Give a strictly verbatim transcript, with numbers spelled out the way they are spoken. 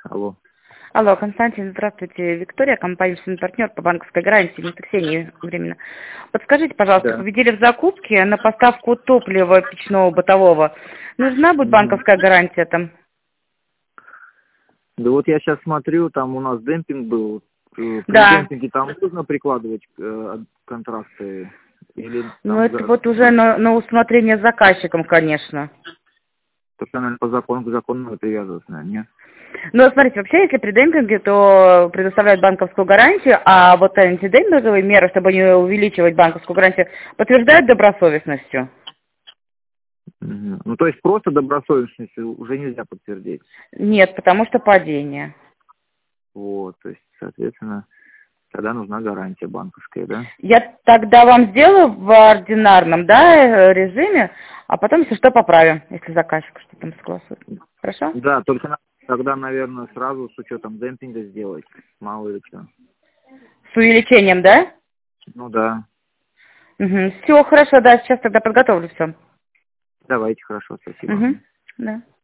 Алло. Алло, Константин, здравствуйте. Виктория, компания «Партнер» по банковской гарантии, вместо Ксении временно. Подскажите, пожалуйста, Да. победили в закупке на поставку топлива печного бытового. Нужна будет Мгм. банковская гарантия там? Да вот я сейчас смотрю, там у нас демпинг был. Э, При Да. демпинге там нужно прикладывать э, контракты или Ну, там это за- вот уже на, на усмотрение заказчиком, конечно. только, наверное, по закону к закону надо привязываться, наверное, нет? Но смотрите, вообще, если при демпинге, то предоставляют банковскую гарантию, а вот антидемпинговые меры, чтобы не увеличивать банковскую гарантию, подтверждают добросовестностью. Мгм. Ну, то есть просто добросовестностью уже нельзя подтвердить. Нет, потому что падение. Вот, то есть, соответственно, тогда нужна гарантия банковская, да? Я тогда вам сделаю в ординарном, да, э, режиме, а потом, если что, поправим, если заказчик что-то там согласует. Хорошо? Да, только надо тогда, наверное, сразу с учетом демпинга сделать. Мало ли что. С увеличением, да? Ну да. Угу. Все, хорошо, да, сейчас тогда подготовлю все. Давайте, хорошо, спасибо. Угу. Да.